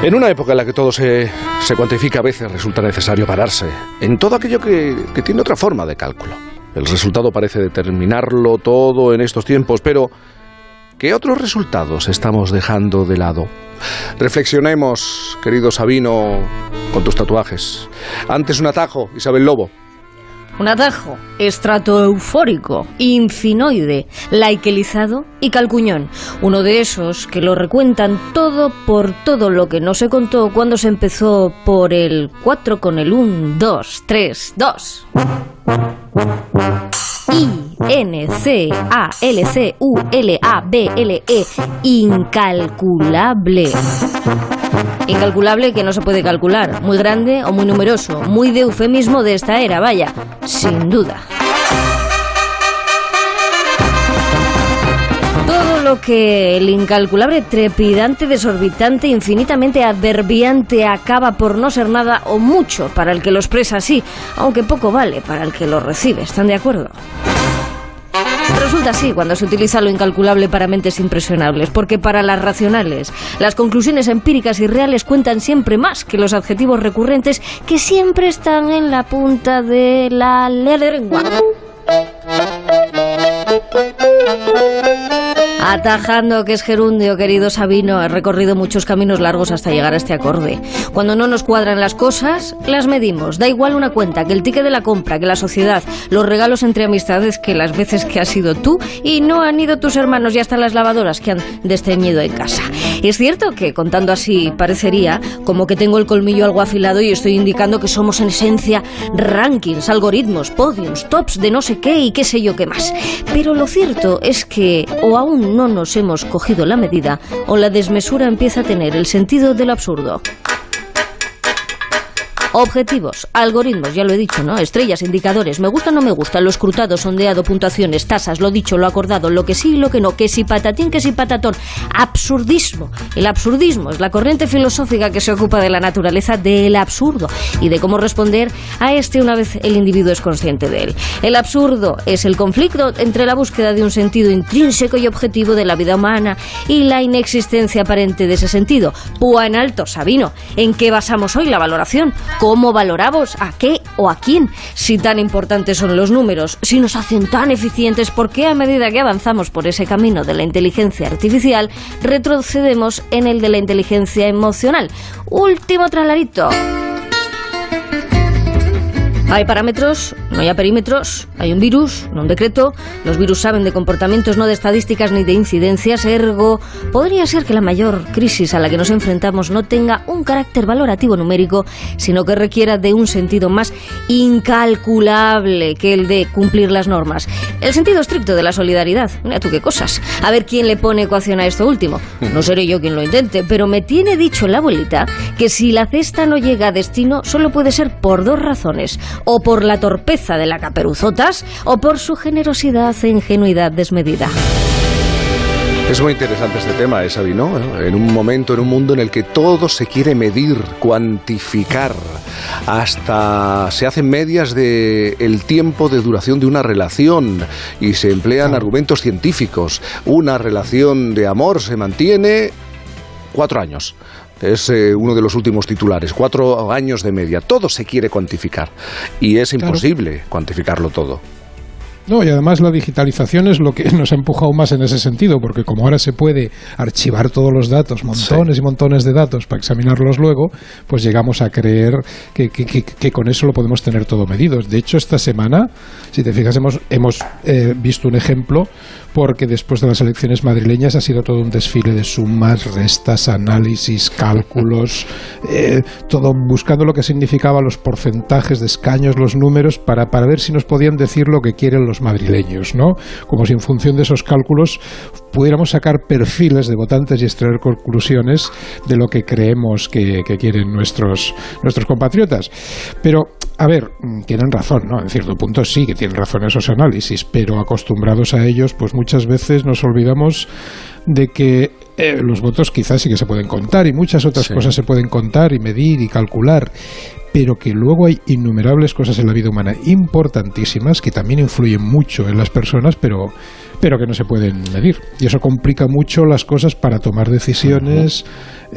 En una época en la que todo se cuantifica, a veces resulta necesario pararse en todo aquello que tiene otra forma de cálculo. El resultado parece determinarlo todo en estos tiempos, pero ¿qué otros resultados estamos dejando de lado? Reflexionemos, querido Sabino, con tus tatuajes. Antes un atajo, Isabel Lobo. Un atajo estratoeufórico, infinoide, laikelizado y calcuñón. Uno de esos que lo recuentan todo por todo lo que no se contó cuando se empezó por el 4 con el 1, 2, 3, 2. I-N-C-A-L-C-U-L-A-B-L-E. Incalculable. Incalculable que no se puede calcular. Muy grande o muy numeroso. Muy de eufemismo de esta era, vaya. Sin duda. Todo lo que el incalculable, trepidante, desorbitante, infinitamente adverbiante acaba por no ser nada o mucho para el que lo expresa así, aunque poco vale para el que lo recibe. ¿Están de acuerdo? Resulta así cuando se utiliza lo incalculable para mentes impresionables, porque para las racionales, las conclusiones empíricas y reales cuentan siempre más que los adjetivos recurrentes que siempre están en la punta de la lengua. Atajando que es gerundio, querido Sabino, he recorrido muchos caminos largos hasta llegar a este acorde. Cuando no nos cuadran las cosas, las medimos. Da igual una cuenta, que el ticket de la compra, que la sociedad, los regalos entre amistades, que las veces que has ido tú y no han ido tus hermanos y hasta las lavadoras que han desteñido en casa. Es cierto que, contando así, parecería como que tengo el colmillo algo afilado y estoy indicando que somos en esencia rankings, algoritmos, podiums, tops de no sé qué y qué sé yo qué más. Pero lo cierto es que o aún no nos hemos cogido la medida o la desmesura empieza a tener el sentido del absurdo. Objetivos, algoritmos, ya lo he dicho, ¿no? Estrellas, indicadores, me gusta o no me gusta, lo escrutado, sondeado, puntuaciones, tasas, lo dicho, lo acordado, lo que sí y lo que no, que si patatín, que si patatón. Absurdismo. El absurdismo es la corriente filosófica que se ocupa de la naturaleza del absurdo y de cómo responder a este una vez el individuo es consciente de él. El absurdo es el conflicto entre la búsqueda de un sentido intrínseco y objetivo de la vida humana y la inexistencia aparente de ese sentido. Púa en alto, Sabino. ¿En qué basamos hoy la valoración? ¿Cómo valoramos? ¿A qué o a quién? Si tan importantes son los números, si nos hacen tan eficientes, ¿por qué a medida que avanzamos por ese camino de la inteligencia artificial retrocedemos en el de la inteligencia emocional? Último tralarito. Hay parámetros, no hay perímetros, hay un virus, no un decreto. Los virus saben de comportamientos, no de estadísticas ni de incidencias, ergo podría ser que la mayor crisis a la que nos enfrentamos no tenga un carácter valorativo numérico, sino que requiera de un sentido más incalculable que el de cumplir las normas. El sentido estricto de la solidaridad. Mira tú qué cosas. A ver quién le pone ecuación a esto último. No seré yo quien lo intente, pero me tiene dicho la abuelita que si la cesta no llega a destino, solo puede ser por dos razones: o por la torpeza de la Caperuzotas o por su generosidad e ingenuidad desmedida. Es muy interesante este tema, Sabino, ¿no? En un momento, en un mundo en el que todo se quiere medir, cuantificar, hasta se hacen medias del tiempo de duración de una relación y se emplean argumentos científicos. Una relación de amor se mantiene 4 años. Es uno de los últimos titulares, 4 años de media. Todo se quiere cuantificar y es imposible cuantificarlo todo. No, y además la digitalización es lo que nos ha empujado más en ese sentido, porque como ahora se puede archivar todos los datos, montones y montones de datos para examinarlos luego, pues llegamos a creer que con eso lo podemos tener todo medido. De hecho, esta semana, si te fijas, hemos visto un ejemplo, porque después de las elecciones madrileñas ha sido todo un desfile de sumas, restas, análisis, cálculos, todo buscando lo que significaba los porcentajes de escaños, los números, para ver si nos podían decir lo que quieren los madrileños, ¿no? Como si en función de esos cálculos pudiéramos sacar perfiles de votantes y extraer conclusiones de lo que creemos que quieren nuestros compatriotas. Pero, a ver, tienen razón, ¿no? En cierto punto sí que tienen razón esos análisis, pero acostumbrados a ellos, pues muchas veces nos olvidamos de que Los votos quizás sí que se pueden contar y muchas otras cosas se pueden contar y medir y calcular, pero que luego hay innumerables cosas en la vida humana importantísimas que también influyen mucho en las personas, pero que no se pueden medir. Y eso complica mucho las cosas para tomar decisiones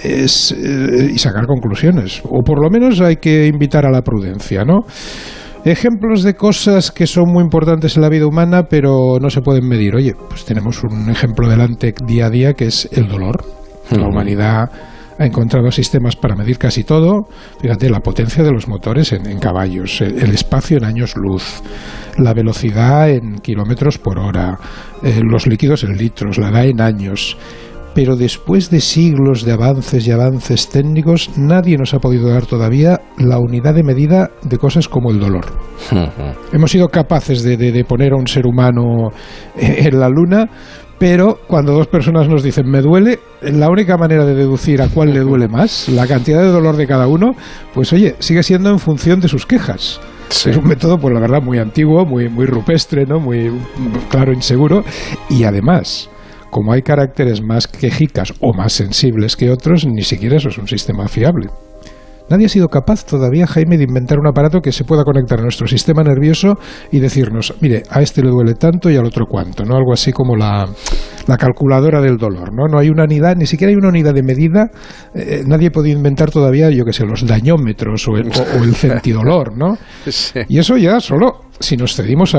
y sacar conclusiones. O por lo menos hay que invitar a la prudencia, ¿no? Ejemplos de cosas que son muy importantes en la vida humana, pero no se pueden medir. Oye, pues tenemos un ejemplo delante día a día que es el dolor. La humanidad ha encontrado sistemas para medir casi todo. Fíjate, la potencia de los motores en caballos, el espacio en años luz, la velocidad en kilómetros por hora, los líquidos en litros, la edad en años. Pero después de siglos de avances y avances técnicos, nadie nos ha podido dar todavía la unidad de medida de cosas como el dolor. Hemos sido capaces de poner a un ser humano en la luna, pero cuando dos personas nos dicen me duele, la única manera de deducir a cuál le duele más, la cantidad de dolor de cada uno, pues oye, sigue siendo en función de sus quejas. Sí. Es un método, pues la verdad, muy antiguo, muy rupestre, ¿no? Muy claro, inseguro, y además, como hay caracteres más quejicas o más sensibles que otros, ni siquiera eso es un sistema fiable. Nadie ha sido capaz todavía, Jaime, de inventar un aparato que se pueda conectar a nuestro sistema nervioso y decirnos, mire, a este le duele tanto y al otro cuánto, ¿no? Algo así como la calculadora del dolor, ¿no? No hay una unidad, ni siquiera hay una unidad de medida. Nadie ha podido inventar todavía, yo qué sé, los dañómetros o el centidolor, ¿no? Sí. Y eso ya solo si nos ceñimos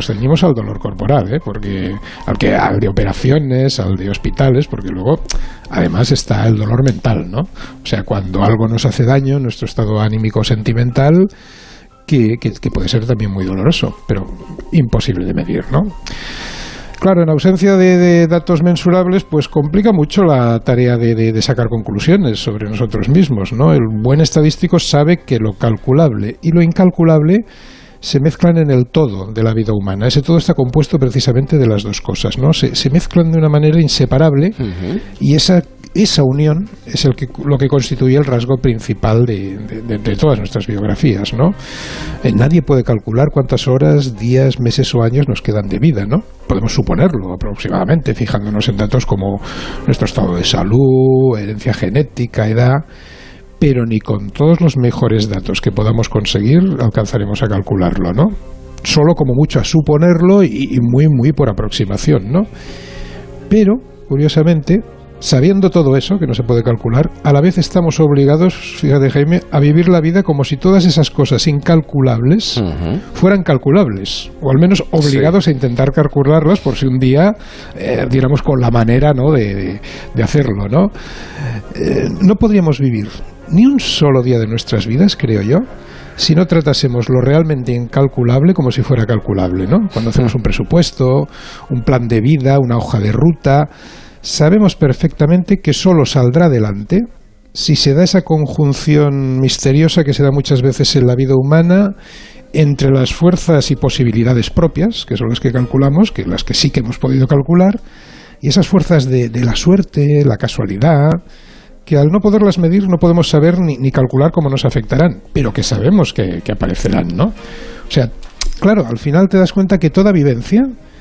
al dolor corporal, porque al de operaciones, al de hospitales, porque luego además está el dolor mental, ¿no? O sea, cuando algo nos hace daño, nuestro estado anímico sentimental, que puede ser también muy doloroso, pero imposible de medir, ¿no? Claro, en ausencia de datos mensurables, pues complica mucho la tarea de sacar conclusiones sobre nosotros mismos, ¿no? El buen estadístico sabe que lo calculable y lo incalculable se mezclan en el todo de la vida humana. Ese todo está compuesto precisamente de las dos cosas, ¿no? Se mezclan de una manera inseparable y esa unión es lo que constituye el rasgo principal de todas nuestras biografías, ¿no? Nadie puede calcular cuántas horas, días, meses o años nos quedan de vida, ¿no? Podemos suponerlo aproximadamente, fijándonos en datos como nuestro estado de salud, herencia genética, edad, pero ni con todos los mejores datos que podamos conseguir alcanzaremos a calcularlo, ¿no? Solo como mucho a suponerlo y muy por aproximación, ¿no? Pero, curiosamente, sabiendo todo eso, que no se puede calcular, a la vez estamos obligados, fíjate Jaime, a vivir la vida como si todas esas cosas incalculables fueran calculables, o al menos obligados a intentar calcularlas por si un día diéramos con la manera, ¿no?, de hacerlo, ¿no? No podríamos vivir ni un solo día de nuestras vidas, creo yo, si no tratásemos lo realmente incalculable como si fuera calculable, ¿no? Cuando hacemos un presupuesto, un plan de vida, una hoja de ruta, sabemos perfectamente que solo saldrá adelante si se da esa conjunción misteriosa que se da muchas veces en la vida humana entre las fuerzas y posibilidades propias, que son las que calculamos, que las que sí que hemos podido calcular, y esas fuerzas de la suerte, la casualidad, que al no poderlas medir no podemos saber ni calcular cómo nos afectarán, pero que sabemos que aparecerán, ¿no? O sea, claro, al final te das cuenta que toda vivencia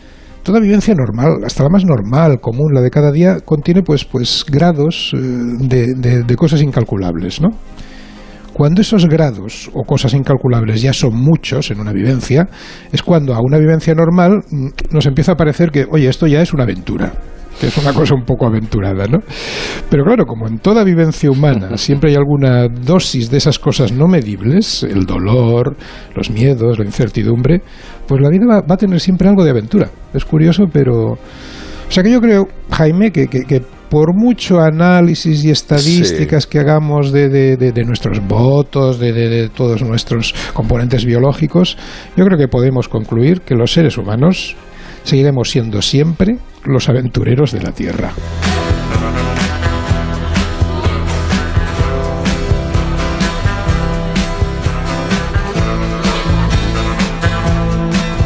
normal, hasta la más normal, común, la de cada día, contiene pues grados de cosas incalculables, ¿no? Cuando esos grados o cosas incalculables ya son muchos en una vivencia, es cuando a una vivencia normal nos empieza a parecer que, oye, esto ya es una aventura, que es una cosa un poco aventurada, ¿no? Pero claro, como en toda vivencia humana siempre hay alguna dosis de esas cosas no medibles, el dolor, los miedos, la incertidumbre, pues la vida va a tener siempre algo de aventura. Es curioso, pero... O sea que yo creo, Jaime, que por mucho análisis y estadísticas que hagamos de nuestros votos, de todos nuestros componentes biológicos, yo creo que podemos concluir que los seres humanos seguiremos siendo siempre los aventureros de la Tierra.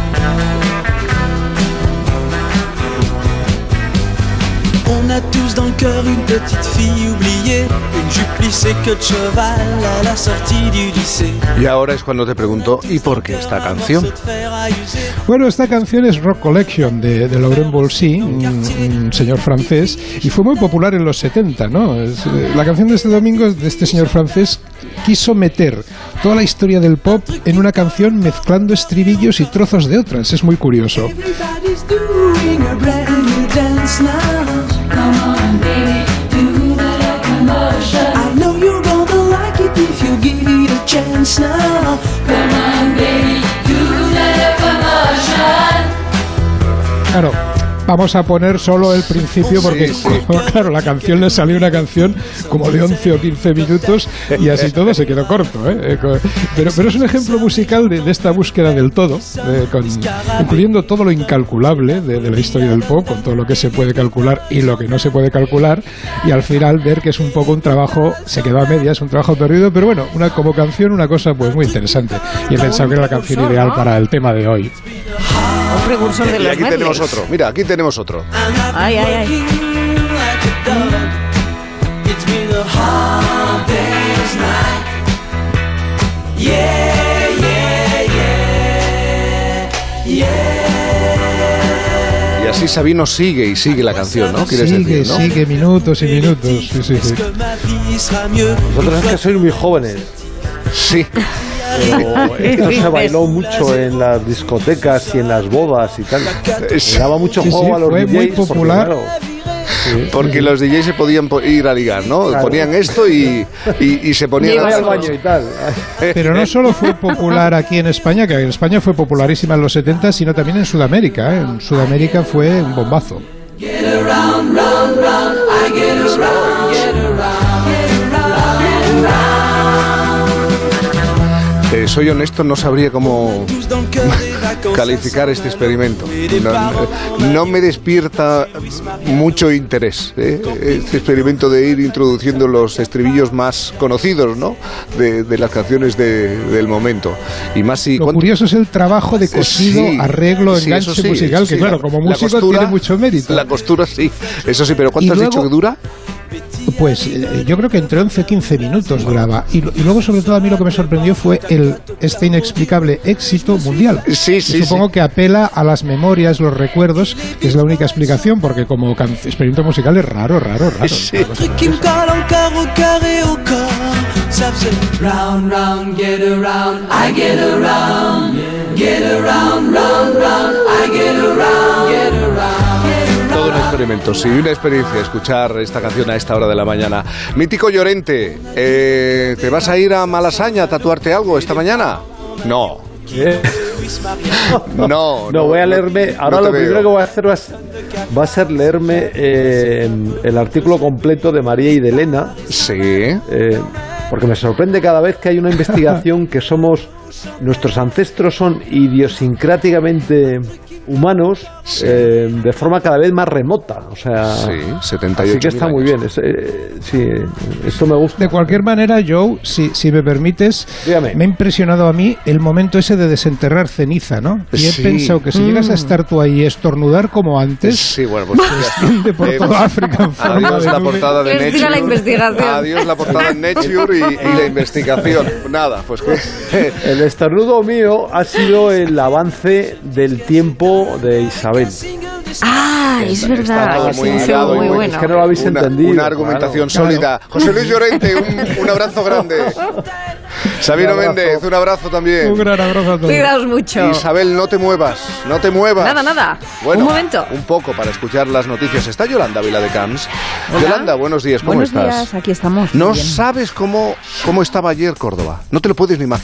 On a tous dans le cœur une petite fille oubliée, une jupe plissée, queue de cheval à la sortie du lycée. Y ahora es cuando te pregunto, ¿y por qué esta canción? Bueno, esta canción es Rock Collection de Laurent Voulzy, un señor francés, y fue muy popular en los 70, ¿no? La canción de este domingo de este señor francés quiso meter toda la historia del pop en una canción mezclando estribillos y trozos de otras. Es muy curioso. Claro, vamos a poner solo el principio porque, claro, la canción le salió una canción como de 11 o 15 minutos y así todo se quedó corto, ¿eh? Pero es un ejemplo musical de esta búsqueda del todo, incluyendo todo lo incalculable de la historia del pop, con todo lo que se puede calcular y lo que no se puede calcular, y al final ver que es un poco un trabajo, se quedó a medias, un trabajo perdido, pero bueno, como canción una cosa pues muy interesante, y he pensado que era la canción ideal para el tema de hoy. Un precursor de los aquí tenemos otro. Mira, aquí tenemos otro. Ay, ay, ay. Y así Sabino sigue y sigue la canción, ¿no? ¿Quieres decir, no? Sigue minutos y minutos. Sí. Vosotros es que sois muy jóvenes. Sí. Esto se bailó mucho en las discotecas y en las bodas y tal. Le daba mucho juego a los fue DJs. Muy popular. Porque los DJs se podían ir a ligar, ¿no? Claro. Ponían esto y se ponían al baño y tal. Pero no solo fue popular aquí en España, que en España fue popularísima en los 70, sino también en Sudamérica, ¿eh? En Sudamérica fue un bombazo. Soy honesto, no sabría cómo calificar este experimento. No me despierta mucho interés, ¿eh? Este experimento de ir introduciendo los estribillos más conocidos, ¿no? de las canciones del momento. Y más si lo curioso es el trabajo de cosido, arreglo, enganche musical, que claro, como músico costura, tiene mucho mérito. La costura sí, eso sí, pero ¿cuánto has dicho que dura? Pues yo creo que entre 11 y 15 minutos duraba. Y luego, sobre todo, a mí lo que me sorprendió fue este inexplicable éxito mundial. Sí. Supongo que apela a las memorias, los recuerdos, que es la única explicación, porque como experimento musical es raro. Sí. Todo un experimento, sí, una experiencia escuchar esta canción a esta hora de la mañana. Mítico Llorente, ¿te vas a ir a Malasaña a tatuarte algo esta mañana? No. No, voy a leerme. Ahora lo primero que voy a hacer va a ser leerme el artículo completo de María y de Elena. Sí. Porque me sorprende cada vez que hay una investigación que nuestros ancestros son idiosincráticamente humanos, de forma cada vez más remota, o sea, sí, 78. Así que está muy bien. Sí, esto me gusta. De cualquier manera, Joe, si me permites, dígame. Me ha impresionado a mí el momento ese de desenterrar ceniza, ¿no? Y he pensado que si llegas a estar tú ahí y estornudar como antes, sí, bueno, pues se extiende por toda África en forma adiós de la nube. portada de Nature. La investigación. Adiós la portada de Nature y la investigación. Nada, pues que el estornudo mío ha sido el avance del tiempo de Isabel. Ah, es verdad. Muy bueno. Es que no lo habéis entendido. Una argumentación sólida. José Luis Llorente, un abrazo grande. Sabino Méndez, un abrazo también. Un gran abrazo a todos. Cuidaos mucho. Isabel, no te muevas. Nada. Bueno, un momento. Un poco para escuchar las noticias. Está Yolanda Viladecans. Yolanda, buenos días, ¿cómo estás? Buenos días, aquí estamos. No sabes cómo estaba ayer Córdoba. No te lo puedes ni imaginar.